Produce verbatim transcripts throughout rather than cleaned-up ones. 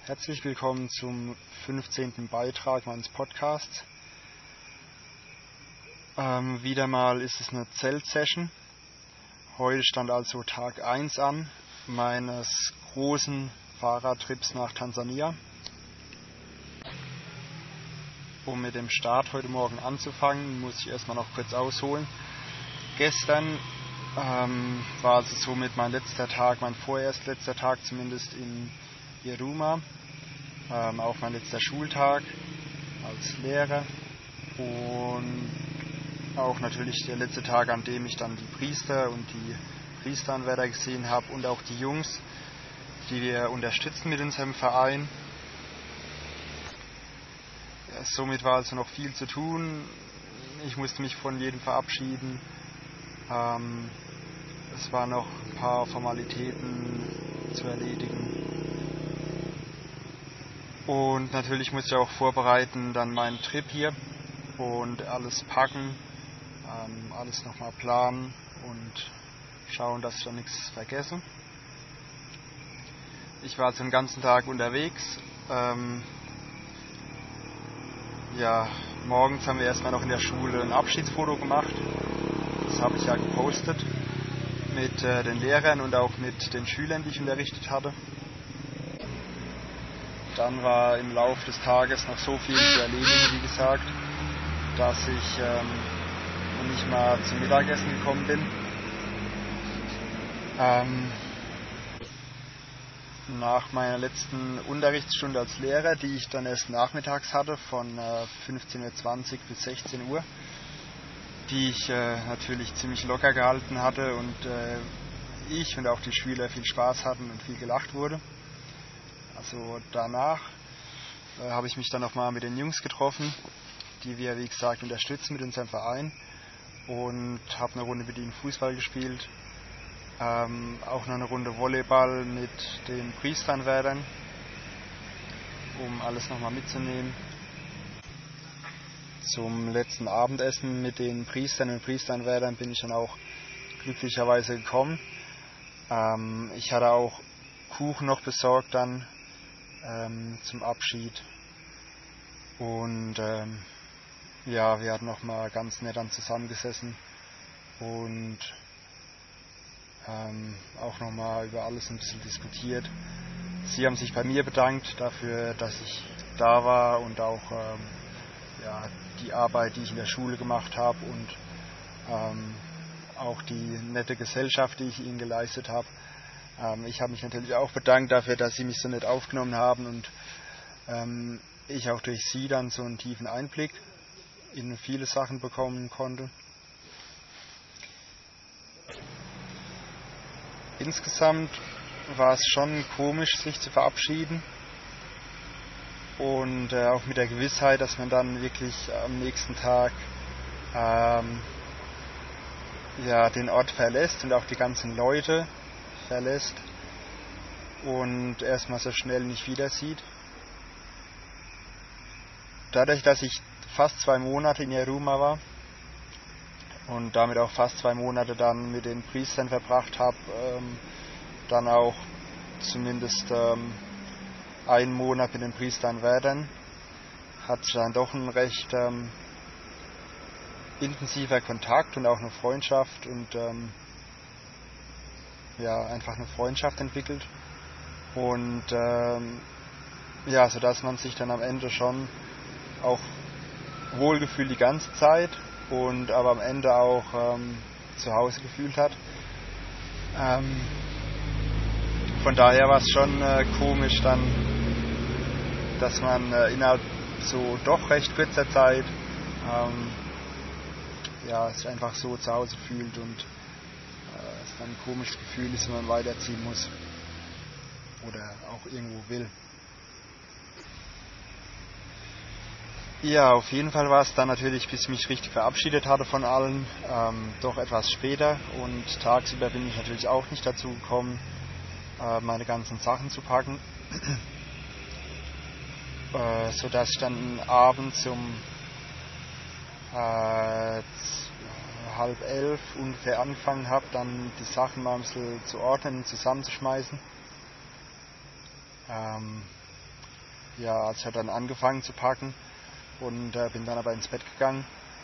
Herzlich willkommen zum fünfzehnten Beitrag meines Podcasts. Ähm, wieder mal ist es eine Zeltsession. Heute stand also Tag eins an meines großen Fahrradtrips nach Tansania. Um mit dem Start heute Morgen anzufangen, muss ich erstmal noch kurz ausholen. Gestern ähm, war also somit mein letzter Tag, mein vorerst letzter Tag zumindest in Iruma, ähm, auch mein letzter Schultag als Lehrer und auch natürlich der letzte Tag, an dem ich dann die Priester und die Priesteranwärter gesehen habe und auch die Jungs, die wir unterstützen mit unserem Verein. Ja, somit war also noch viel zu tun. Ich musste mich von jedem verabschieden. Ähm, es waren noch ein paar Formalitäten zu erledigen. Und natürlich musste ich auch vorbereiten, dann meinen Trip hier und alles packen, ähm, alles nochmal planen und schauen, dass ich da nichts vergesse. Ich war also den ganzen Tag unterwegs. Ähm, ja, morgens haben wir erstmal noch in der Schule ein Abschiedsfoto gemacht. Das habe ich ja gepostet mit äh, den Lehrern und auch mit den Schülern, die ich unterrichtet hatte. Dann war im Laufe des Tages noch so viel zu erledigen, wie gesagt, dass ich ähm, nicht mal zum Mittagessen gekommen bin. Ähm, nach meiner letzten Unterrichtsstunde als Lehrer, die ich dann erst nachmittags hatte, von äh, fünfzehn Uhr zwanzig bis sechzehn Uhr, die ich äh, natürlich ziemlich locker gehalten hatte und äh, ich und auch die Schüler viel Spaß hatten und viel gelacht wurde. Also danach äh, habe ich mich dann nochmal mit den Jungs getroffen, die wir, wie gesagt, unterstützen mit unserem Verein, und habe eine Runde mit ihnen Fußball gespielt, ähm, auch noch eine Runde Volleyball mit den Priesteranwärtern, um alles nochmal mitzunehmen. Zum letzten Abendessen mit den Priestern und Priesteranwärtern bin ich dann auch glücklicherweise gekommen. Ähm, ich hatte auch Kuchen noch besorgt dann ähm, zum Abschied. Und ähm, ja, wir hatten noch mal ganz nett dann zusammengesessen und ähm, auch noch mal über alles ein bisschen diskutiert. Sie haben sich bei mir bedankt dafür, dass ich da war und auch ähm, ja, die Arbeit, die ich in der Schule gemacht habe und ähm, auch die nette Gesellschaft, die ich ihnen geleistet habe. Ähm, ich habe mich natürlich auch bedankt dafür, dass sie mich so nett aufgenommen haben und ähm, ich auch durch sie dann so einen tiefen Einblick in viele Sachen bekommen konnte. Insgesamt war es schon komisch, sich zu verabschieden und äh, auch mit der Gewissheit, dass man dann wirklich am nächsten Tag ähm, ja, den Ort verlässt und auch die ganzen Leute verlässt und erstmal so schnell nicht wieder sieht. Dadurch, dass ich fast zwei Monate in Iruma war und damit auch fast zwei Monate dann mit den Priestern verbracht habe, ähm, dann auch zumindest ähm, einen Monat mit den Priesteranwärtern, hat sich dann doch ein recht ähm, intensiver Kontakt und auch eine Freundschaft und ähm, ja, einfach eine Freundschaft entwickelt. Und ähm, ja, sodass man sich dann am Ende schon auch wohlgefühlt die ganze Zeit und aber am Ende auch ähm, zu Hause gefühlt hat. Ähm, von daher war es schon äh, komisch dann, dass man äh, innerhalb so doch recht kurzer Zeit ähm, ja, sich einfach so zu Hause fühlt und äh, es dann ein komisches Gefühl ist, wenn man weiterziehen muss oder auch irgendwo will. Ja, auf jeden Fall war es dann natürlich, bis ich mich richtig verabschiedet hatte von allen, ähm, doch etwas später, und tagsüber bin ich natürlich auch nicht dazu gekommen, äh, meine ganzen Sachen zu packen, äh, sodass ich dann abends um äh, halb elf ungefähr angefangen habe, dann die Sachen mal ein bisschen zu ordnen und zusammenzuschmeißen. Ähm, ja, also ich habe dann angefangen zu packen und äh, bin dann aber ins Bett gegangen.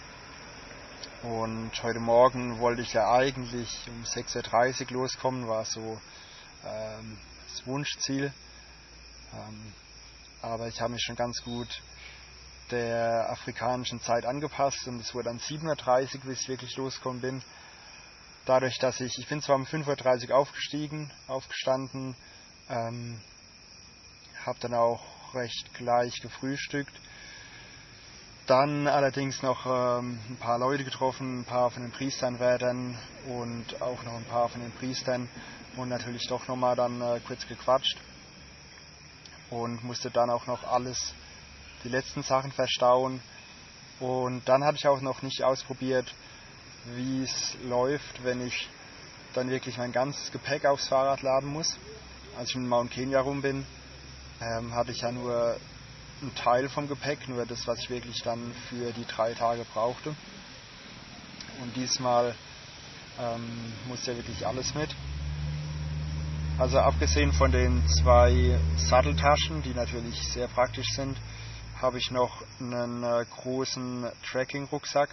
Und heute Morgen wollte ich ja eigentlich um sechs Uhr dreißig loskommen, war so ähm, das Wunschziel. Ähm, aber ich habe mich schon ganz gut der afrikanischen Zeit angepasst und es wurde dann sieben Uhr dreißig, bis ich wirklich losgekommen bin. Dadurch, dass ich, ich bin zwar um fünf Uhr dreißig aufgestiegen, aufgestanden, ähm, habe dann auch recht gleich gefrühstückt. Dann allerdings noch ähm, ein paar Leute getroffen, ein paar von den Priesternwärtern und auch noch ein paar von den Priestern und natürlich doch nochmal dann äh, kurz gequatscht und musste dann auch noch alles, die letzten Sachen verstauen. Und dann habe ich auch noch nicht ausprobiert, wie es läuft, wenn ich dann wirklich mein ganzes Gepäck aufs Fahrrad laden muss. Als ich mit Mount Kenya rum bin, ähm, hatte ich ja nur einen Teil vom Gepäck, nur das, was ich wirklich dann für die drei Tage brauchte. Und diesmal ähm, musste ja wirklich alles mit. Also abgesehen von den zwei Satteltaschen, die natürlich sehr praktisch sind, habe ich noch einen äh, großen Trekking-Rucksack,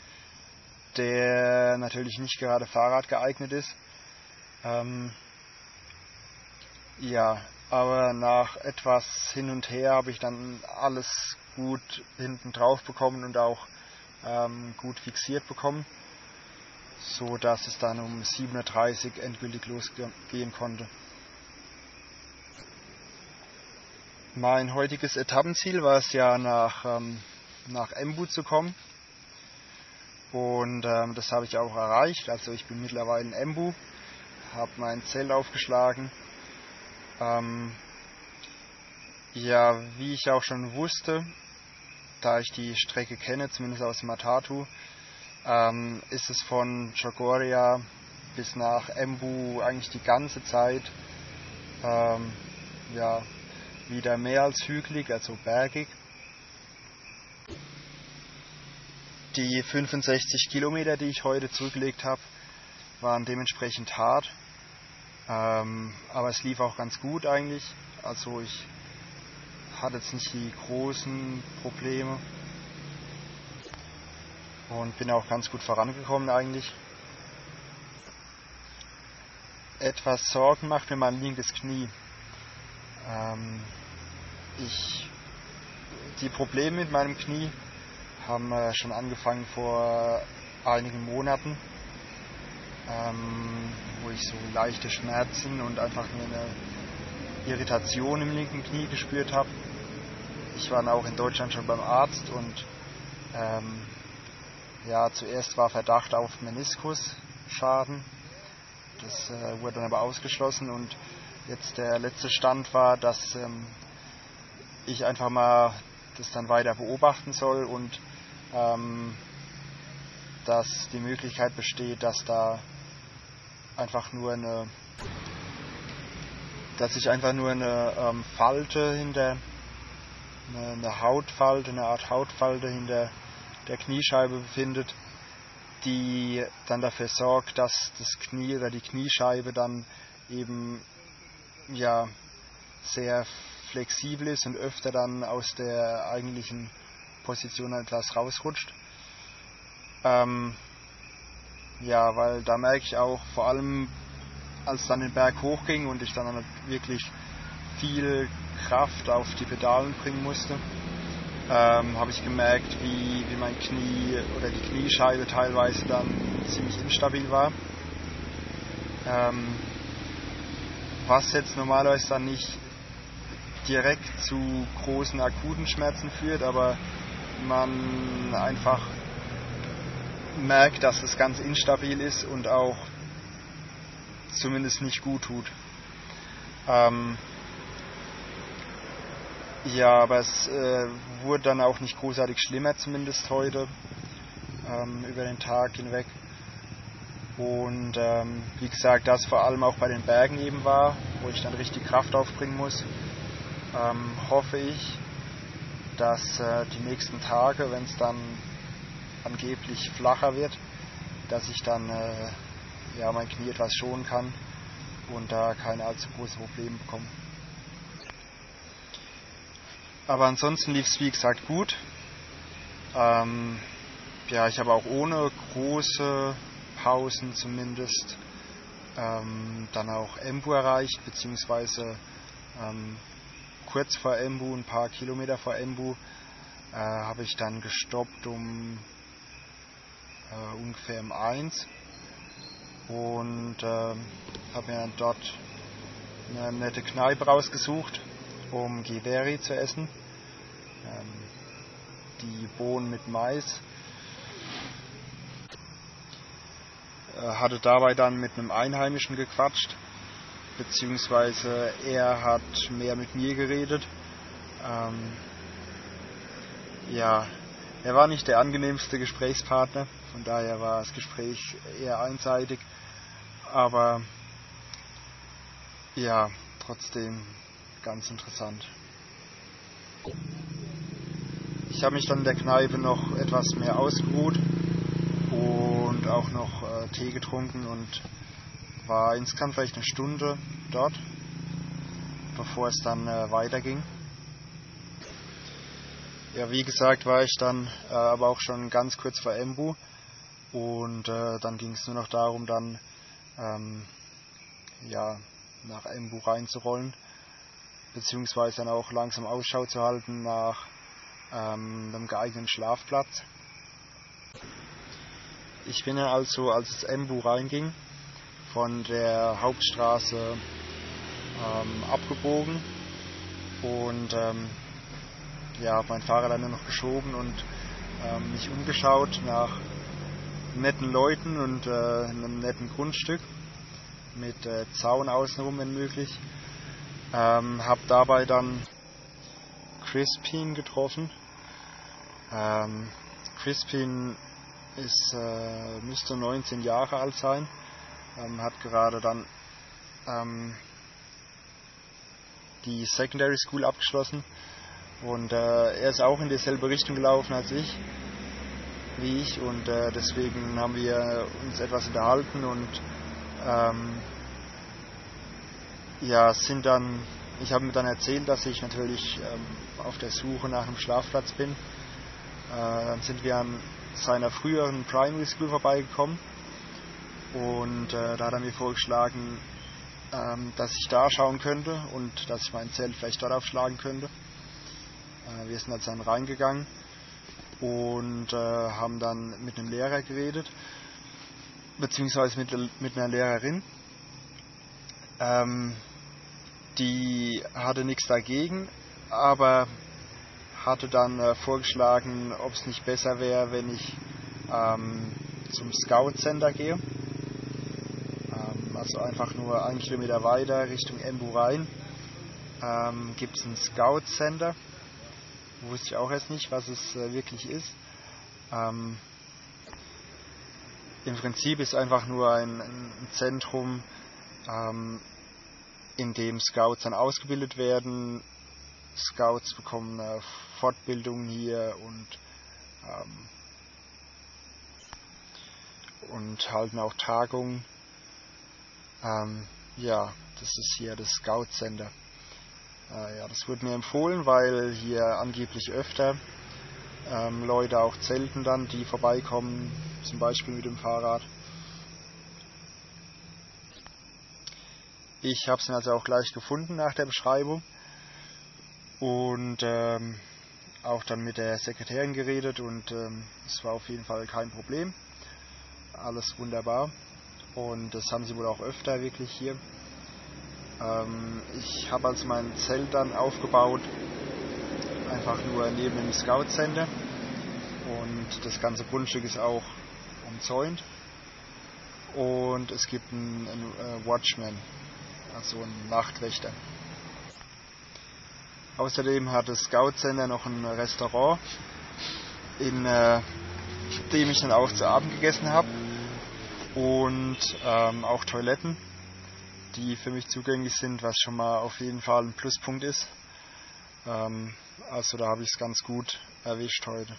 der natürlich nicht gerade Fahrrad geeignet ist. Ähm, ja, aber nach etwas hin und her habe ich dann alles gut hinten drauf bekommen und auch ähm, gut fixiert bekommen, so dass es dann um sieben Uhr dreißig endgültig losgehen konnte. Mein heutiges Etappenziel war es ja, nach, ähm, nach Embu zu kommen. Und ähm, das habe ich auch erreicht. Also ich bin mittlerweile in Embu, habe mein Zelt aufgeschlagen. Ähm, ja, wie ich auch schon wusste, da ich die Strecke kenne, zumindest aus Matatu, ähm, ist es von Chogoria bis nach Embu eigentlich die ganze Zeit ähm, ja, wieder mehr als hügelig, also bergig. Die fünfundsechzig Kilometer, die ich heute zurückgelegt habe, waren dementsprechend hart. Ähm, aber es lief auch ganz gut eigentlich. Also ich hatte jetzt nicht die großen Probleme und bin auch ganz gut vorangekommen eigentlich. Etwas Sorgen macht mir mein linkes Knie. Ähm, ich, die Probleme mit meinem Knie haben äh, schon angefangen vor einigen Monaten, ähm, wo ich so leichte Schmerzen und einfach nur eine Irritation im linken Knie gespürt habe. Ich war dann auch in Deutschland schon beim Arzt und ähm, ja, zuerst war Verdacht auf Meniskusschaden. Das äh, wurde dann aber ausgeschlossen und jetzt der letzte Stand war, dass ähm, ich einfach mal das dann weiter beobachten soll und ähm, dass die Möglichkeit besteht, dass da einfach nur eine, dass sich einfach nur eine ähm, Falte hinter, eine, eine Hautfalte, eine Art Hautfalte hinter der Kniescheibe befindet, die dann dafür sorgt, dass das Knie oder die Kniescheibe dann eben ja sehr flexibel ist und öfter dann aus der eigentlichen Position etwas rausrutscht. Ähm, ja, weil da merke ich auch, vor allem als es dann den Berg hochging und ich dann wirklich viel Kraft auf die Pedalen bringen musste, ähm, habe ich gemerkt, wie, wie mein Knie oder die Kniescheibe teilweise dann ziemlich instabil war. Ähm, was jetzt normalerweise dann nicht direkt zu großen akuten Schmerzen führt, aber man einfach merkt, dass es ganz instabil ist und auch zumindest nicht gut tut. Ähm, ja, aber es äh, wurde dann auch nicht großartig schlimmer, zumindest heute, ähm, über den Tag hinweg. Und ähm, wie gesagt, das vor allem auch bei den Bergen eben war, wo ich dann richtig Kraft aufbringen muss, ähm, hoffe ich, dass äh, die nächsten Tage, wenn es dann angeblich flacher wird, dass ich dann äh, ja, mein Knie etwas schonen kann und da keine allzu großen Probleme bekomme. Aber ansonsten lief es wie gesagt gut. Ähm, ja, ich habe auch ohne große Pausen zumindest ähm, dann auch Embu erreicht, beziehungsweise ähm, kurz vor Embu, ein paar Kilometer vor Embu, äh, habe ich dann gestoppt um äh, ungefähr um eins und äh, habe mir dann dort eine nette Kneipe rausgesucht, um Githeri zu essen. Ähm, die Bohnen mit Mais. Äh, hatte dabei dann mit einem Einheimischen gequatscht, beziehungsweise er hat mehr mit mir geredet. Ähm, ja, er war nicht der angenehmste Gesprächspartner, von daher war das Gespräch eher einseitig, aber ja, trotzdem ganz interessant. Ich habe mich dann in der Kneipe noch etwas mehr ausgeruht und auch noch äh, Tee getrunken und war insgesamt vielleicht eine Stunde dort, bevor es dann äh, weiterging. Ja, wie gesagt, war ich dann äh, aber auch schon ganz kurz vor Embu und äh, dann ging es nur noch darum, dann ähm, ja, nach Embu reinzurollen, beziehungsweise dann auch langsam Ausschau zu halten nach ähm, einem geeigneten Schlafplatz. Ich bin dann also, als es Embu reinging, von der Hauptstraße ähm, abgebogen und ähm, ja, habe mein Fahrrad dann nur noch geschoben und ähm, mich umgeschaut nach netten Leuten und äh, einem netten Grundstück mit äh, Zaun außenrum, wenn möglich. Ähm, habe dabei dann Crispin getroffen. Ähm, Crispin ist, äh, müsste neunzehn Jahre alt sein, ähm, hat gerade dann ähm, die Secondary School abgeschlossen und äh, er ist auch in dieselbe Richtung gelaufen als ich, wie ich und äh, deswegen haben wir uns etwas unterhalten und ähm, ja, sind dann, ich habe mir dann erzählt, dass ich natürlich ähm, auf der Suche nach einem Schlafplatz bin. Äh, dann sind wir an seiner früheren Primary School vorbeigekommen und äh, da hat er mir vorgeschlagen, ähm, dass ich da schauen könnte und dass ich mein Zelt vielleicht dort aufschlagen könnte. Äh, wir sind also dann reingegangen und äh, haben dann mit einem Lehrer geredet, beziehungsweise mit, mit einer Lehrerin. Ähm, die hatte nichts dagegen, aber hatte dann äh, vorgeschlagen, ob es nicht besser wäre, wenn ich ähm, zum Scout Center gehe. Ähm, also einfach nur einen Kilometer weiter Richtung Embu rein ähm, gibt es ein Scout Center. Wusste ich auch erst nicht, was es äh, wirklich ist. Ähm, Im Prinzip ist einfach nur ein, ein Zentrum, ähm, in dem Scouts dann ausgebildet werden. Scouts bekommen äh, Fortbildung hier und, ähm, und halten auch Tagungen. Ähm, ja, das ist hier das Scout Center. Äh, ja, das wurde mir empfohlen, weil hier angeblich öfter ähm, Leute auch zelten dann, die vorbeikommen, zum Beispiel mit dem Fahrrad. Ich habe es also auch gleich gefunden nach der Beschreibung und ähm, auch dann mit der Sekretärin geredet und ähm, es war auf jeden Fall kein Problem. Alles wunderbar und das haben sie wohl auch öfter wirklich hier. Ähm, ich habe also mein Zelt dann aufgebaut, einfach nur neben dem Scout Center und das ganze Grundstück ist auch umzäunt und es gibt einen, einen äh, Watchman, also einen Nachtwächter. Außerdem hat das Scout Center noch ein Restaurant, in äh, dem ich dann auch zu Abend gegessen habe und ähm, auch Toiletten, die für mich zugänglich sind, was schon mal auf jeden Fall ein Pluspunkt ist. Ähm, also da habe ich es ganz gut erwischt heute.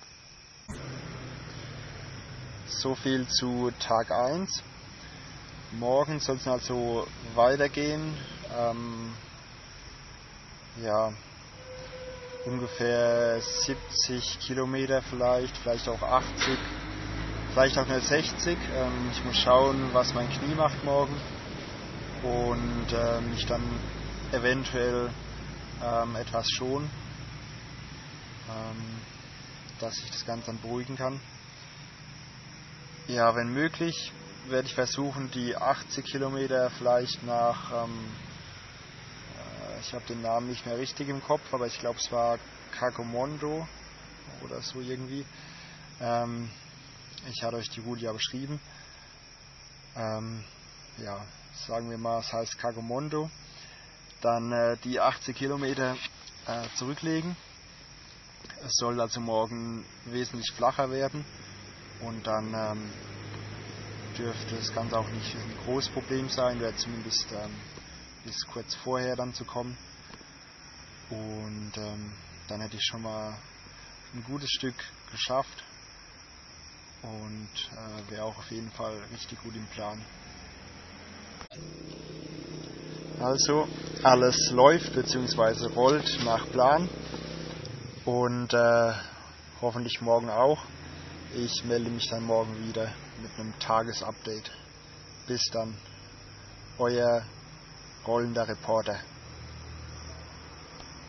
So viel zu Tag eins. Morgen soll es also weitergehen. Ähm, ja, ungefähr siebzig Kilometer vielleicht, vielleicht auch achtzig, vielleicht auch nur sechzig. Ähm, ich muss schauen, was mein Knie macht morgen und äh, mich dann eventuell ähm, etwas schonen, ähm, dass ich das Ganze dann beruhigen kann. Ja, wenn möglich, werde ich versuchen, die achtzig Kilometer vielleicht nach, ähm, äh, ich habe den Namen nicht mehr richtig im Kopf, aber ich glaube es war Kagomondo oder so irgendwie. Ähm, ich hatte euch die Route ja beschrieben. Ähm, ja, sagen wir mal, es heißt Kagomondo. Dann äh, die achtzig Kilometer äh, zurücklegen. Es soll also morgen wesentlich flacher werden und dann ähm, dürfte das Ganze auch nicht ein großes Problem sein, oder zumindest ähm, bis kurz vorher dann zu kommen. Und ähm, dann hätte ich schon mal ein gutes Stück geschafft und äh, wäre auch auf jeden Fall richtig gut im Plan. Also, alles läuft bzw. rollt nach Plan und äh, hoffentlich morgen auch. Ich melde mich dann morgen wieder mit einem Tagesupdate. Bis dann, euer rollender Reporter.